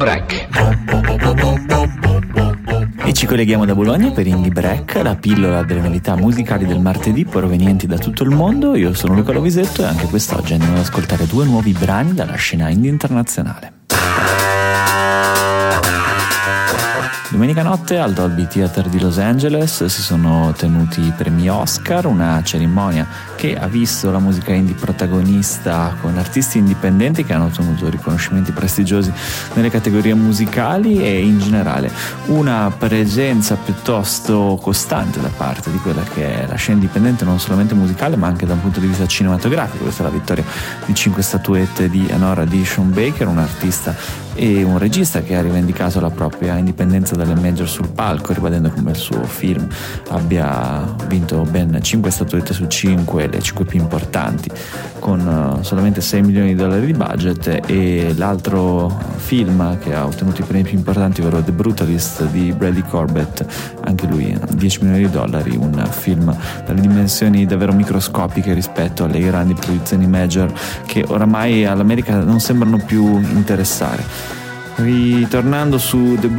Break. E ci colleghiamo da Bologna per Indie Break, la pillola delle novità musicali del martedì provenienti da tutto il mondo. Io sono Luca Lovisetto e anche quest'oggi andiamo ad ascoltare 2 nuovi brani dalla scena indie internazionale. Domenica notte al Dolby Theatre di Los Angeles si sono tenuti i premi Oscar, una cerimonia che ha visto la musica indie protagonista con artisti indipendenti che hanno ottenuto riconoscimenti prestigiosi nelle categorie musicali e in generale una presenza piuttosto costante da parte di quella che è la scena indipendente non solamente musicale ma anche da un punto di vista cinematografico. Questa è la vittoria di 5 statuette di Anora di Sean Baker, un artista e un regista che ha rivendicato la propria indipendenza dalle major sul palco, ribadendo come il suo film abbia vinto ben 5 statuette su 5, le 5 più importanti, con solamente $6 milioni di budget. E l'altro film che ha ottenuto i premi più importanti, ovvero The Brutalist di Bradley Corbett, anche lui $10 milioni, un film dalle dimensioni davvero microscopiche rispetto alle grandi produzioni major che oramai all'America non sembrano più interessare. Rimanendo su The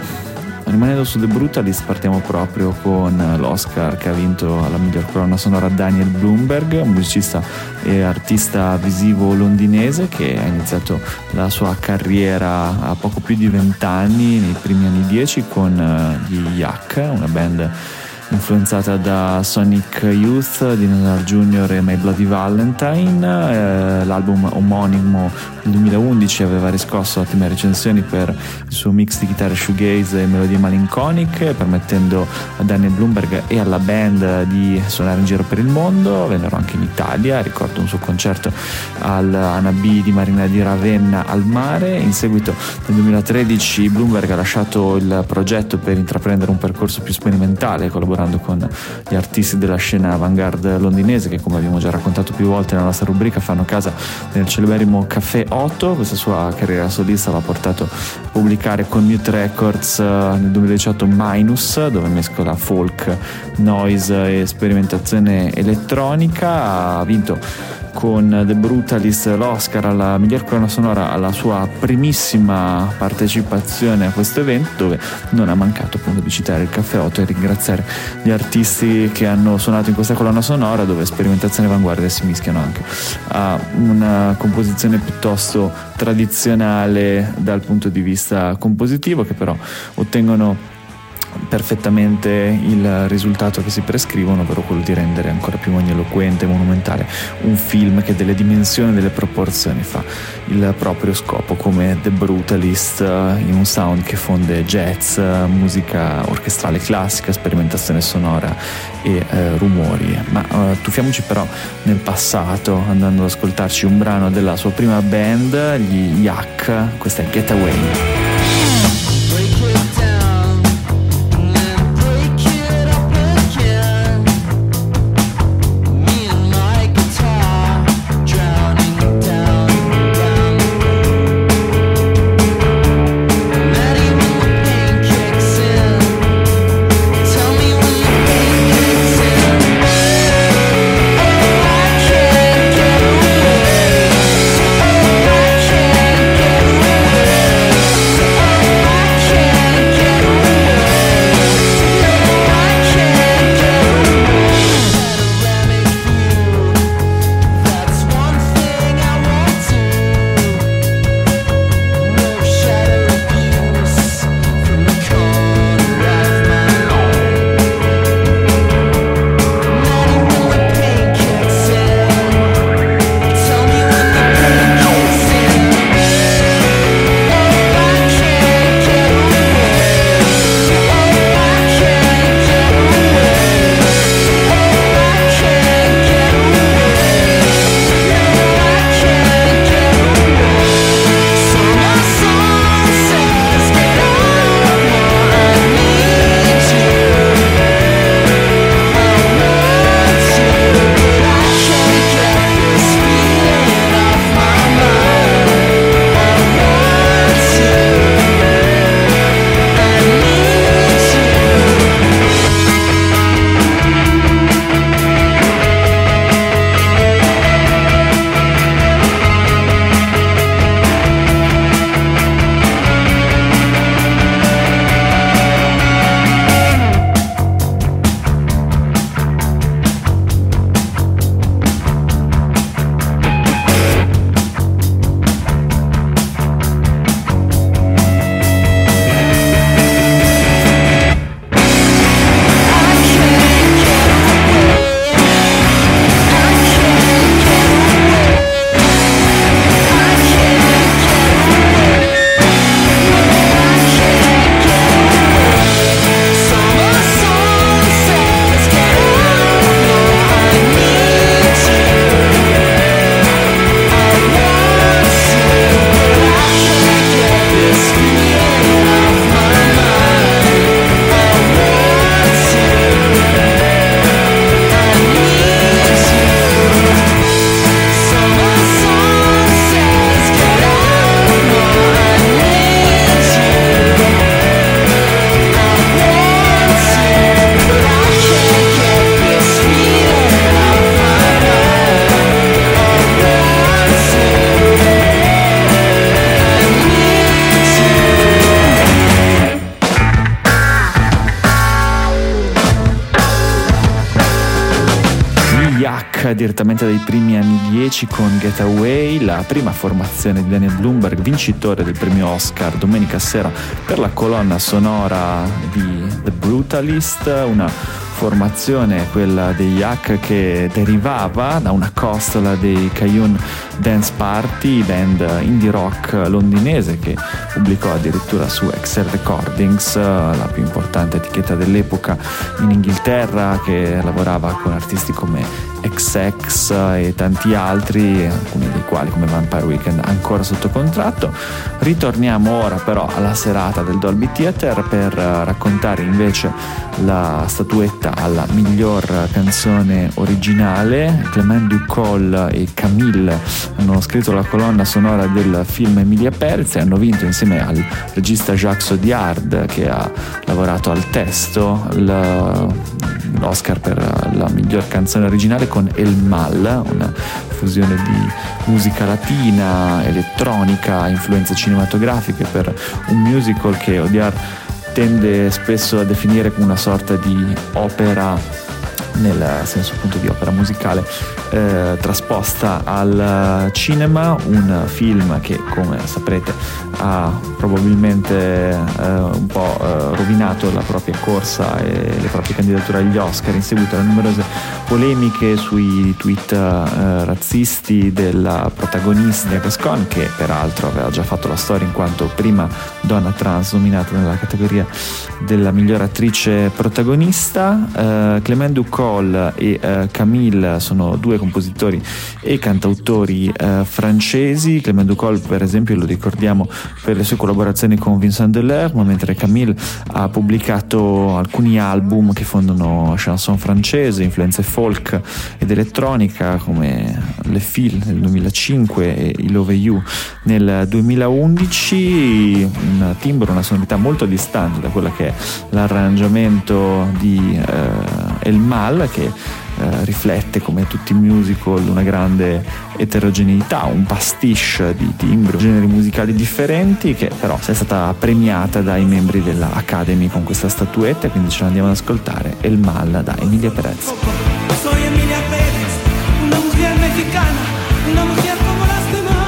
Brutalist, partiamo proprio con l'Oscar che ha vinto alla miglior colonna sonora Daniel Blumberg, un musicista e artista visivo londinese che ha iniziato la sua carriera a poco più di 20 anni, nei primi anni 10, con gli Yak, una band influenzata da Sonic Youth, Dinosaur Jr. e My Bloody Valentine. L'album omonimo del 2011 aveva riscosso ottime recensioni per il suo mix di chitarre shoegaze e melodie malinconiche, permettendo a Daniel Blumberg e alla band di suonare in giro per il mondo. Vennero anche in Italia, ricordo un suo concerto al Anabì di Marina di Ravenna al mare. In seguito nel 2013 Blumberg ha lasciato il progetto per intraprendere un percorso più sperimentale, collaborando con gli artisti della scena avant-garde londinese che, come abbiamo già raccontato più volte nella nostra rubrica, fanno casa nel celeberrimo Café 8. Questa sua carriera solista l'ha portato a pubblicare con Mute Records nel 2018 Minus, dove mescola folk, noise e sperimentazione elettronica. Ha vinto con The Brutalist l'Oscar alla miglior colonna sonora alla sua primissima partecipazione a questo evento, dove non ha mancato appunto di citare il Caffè 8 e ringraziare gli artisti che hanno suonato in questa colonna sonora, dove sperimentazione e avanguardia si mischiano anche a una composizione piuttosto tradizionale dal punto di vista compositivo, che però ottengono perfettamente il risultato che si prescrivono, ovvero quello di rendere ancora più magniloquente e monumentale un film che delle dimensioni e delle proporzioni fa il proprio scopo, come The Brutalist, in un sound che fonde jazz, musica orchestrale classica, sperimentazione sonora e rumori. Ma tuffiamoci però nel passato, andando ad ascoltarci un brano della sua prima band, gli Yak. Questa è Getaway. direttamente dai primi anni 10 con Getaway, la prima formazione di Daniel Blumberg, vincitore del premio Oscar domenica sera per la colonna sonora di The Brutalist, una formazione, quella degli Hack, che derivava da una costola dei Cajun Dance Party, band indie rock londinese che pubblicò addirittura su Excel Recordings, la più importante etichetta dell'epoca in Inghilterra, che lavorava con artisti come XX e tanti altri, alcuni dei quali come Vampire Weekend ancora sotto contratto. Ritorniamo ora però alla serata del Dolby Theatre per raccontare invece la statuetta alla miglior canzone originale. Clement Ducol e Camille hanno scritto la colonna sonora del film Emilia Perez e hanno vinto insieme al regista Jacques Audiard, che ha lavorato al testo, l'Oscar per la miglior canzone originale con El Mal, una fusione di musica latina, elettronica, influenze cinematografiche per un musical che Audiard tende spesso a definire come una sorta di opera, nel senso appunto di opera musicale, trasposta al cinema, un film che, come saprete, ha probabilmente un po' rovinato la propria corsa e le proprie candidature agli Oscar in seguito alle numerose polemiche sui tweet razzisti della protagonista Gascon, che peraltro aveva già fatto la storia in quanto prima donna trans nominata nella categoria della miglior attrice protagonista. Clement Ducol e Camille sono due compositori e cantautori francesi. Clement Ducol, per esempio, lo ricordiamo per le sue collaborazioni con Vincent Delerme, mentre Camille ha pubblicato alcuni album che fondano chanson francese, influenze folk ed elettronica come Le Fil nel 2005 e I Love You nel 2011, un timbro, una sonorità molto distante da quella che è l'arrangiamento di El Mal, che riflette, come tutti i musical, una grande eterogeneità, un pastiche di timbri, generi musicali differenti, che però è stata premiata dai membri della Academy con questa statuetta, quindi ce la andiamo ad ascoltare. El Mal da Emilia Perez. Soy Emilia Pérez, una mujer mexicana, una mujer como las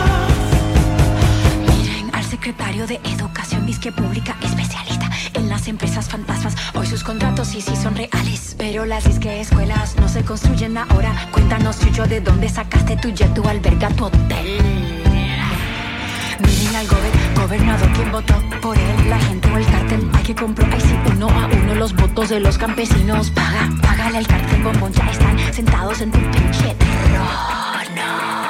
demás. Miren al secretario de Educación, disque pública especialista en las empresas fantasmas. Hoy sus contratos sí son reales, pero las disque escuelas no se construyen ahora. Cuéntanos, Chucho, de dónde sacaste tu jet, tu alberga, tu hotel. Miren al gobernador, quien votó por él, la gente o el cartel. Hay que comprobar si uno a uno los votos de los campesinos. Págale al cartel, bombón, ya están sentados en tu pinche trono.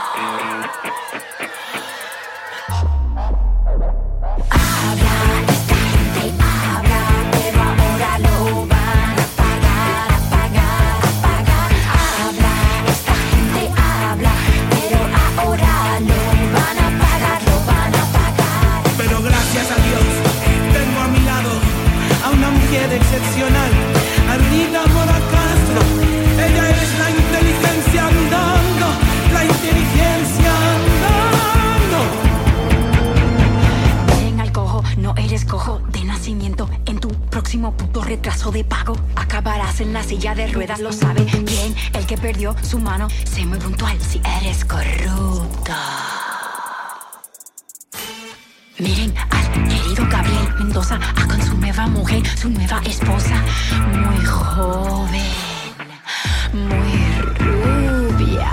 Habla, esta gente habla, pero ahora lo van a pagar. Habla, esta gente habla, pero ahora lo van a pagar. Pero gracias a Dios tengo a mi lado a una mujer excepcional, Arlida Mora Castro. Ella es la inteligencia andando, la inteligencia andando. Miren al cojo, no eres cojo de nacimiento. En tu próximo puto retraso de pago acabarás en la silla de ruedas, lo sabe bien el que perdió su mano. Sé muy puntual si eres corrupto. Miren al querido Gabriel Mendoza, con su nueva mujer, su nueva esposa, muy joven, muy rubia.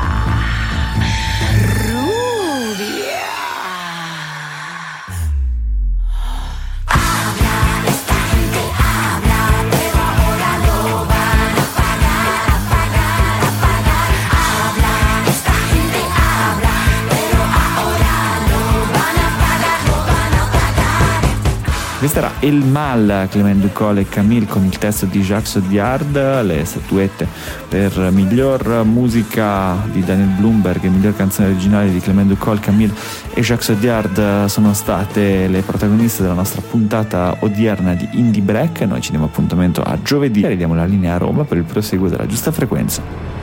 Habla, esta gente habla, pero ahora lo van a pagar. Habla, esta gente habla, pero ahora lo van a pagar. Questa era El Mal, Clement Ducol e Camille con il testo di Jacques Audiard. Le statuette per miglior musica di Daniel Blumberg e miglior canzone originale di Clement Ducol, Camille e Jacques Audiard sono state le protagoniste della nostra puntata odierna di Indie Break. Noi ci diamo appuntamento a giovedì, ridiamo la linea a Roma per il proseguo della giusta frequenza.